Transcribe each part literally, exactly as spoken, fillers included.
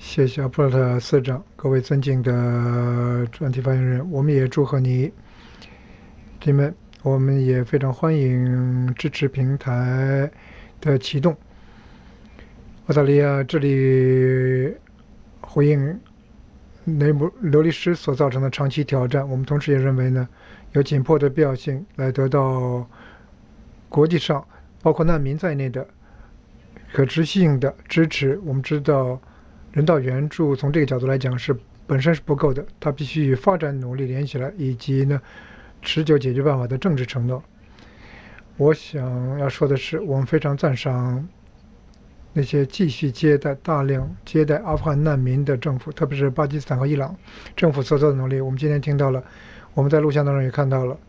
谢谢阿布拉特司长，各位尊敬的专题发言人，我们也祝贺你，弟们，我们也非常欢迎支持平台的启动。澳大利亚这里回应内部流离失所造成的长期挑战，我们同时也认为呢，有紧迫的必要性来得到国际上包括难民在内的可持续性的支持。我们知道，人道援助从这个角度来讲是本身是不够的，它必须与发展努力连起来，以及呢持久解决办法的政治承诺。我想要说的是，我们非常赞赏那些继续接待大量接待阿富汗难民的政府，特别是巴基斯坦和伊朗政府所做的努力。我们今天听到了，我们在录像当中也看到了，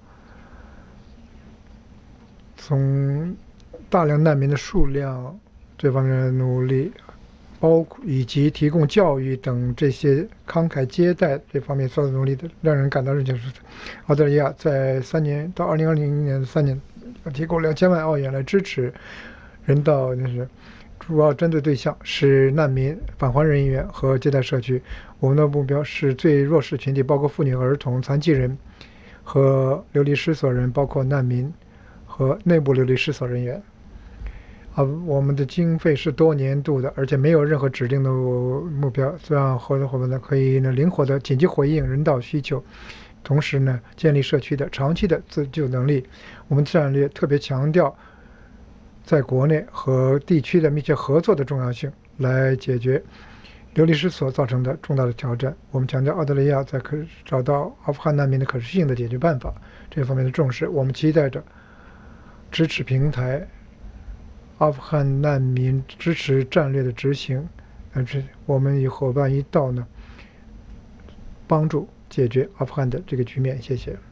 从大量难民的数量这方面的努力，包括以及提供教育等这些慷慨接待这方面所有的努力的，让人感到热情实在。澳大利亚在三年到二零二零年的三年，提供两千万澳元来支持人道，那是主要针对对象是难民、返还人员和接待社区。我们的目标是最弱势群体，包括妇女、儿童、残疾人和流离失所人，包括难民和内部流离失所人员。啊，我们的经费是多年度的，而且没有任何指定的目标，这样合作伙伴呢可以呢灵活的紧急回应人道需求，同时呢建立社区的长期的自救能力。我们战略特别强调在国内和地区的密切合作的重要性，来解决流离失所造成的重大的挑战。我们强调澳大利亚在可找到阿富汗难民的可持续性的解决办法这方面的重视。我们期待着支持平台阿富汗难民支持战略的执行，但是我们与伙伴一道呢，帮助解决阿富汗的这个局面。谢谢。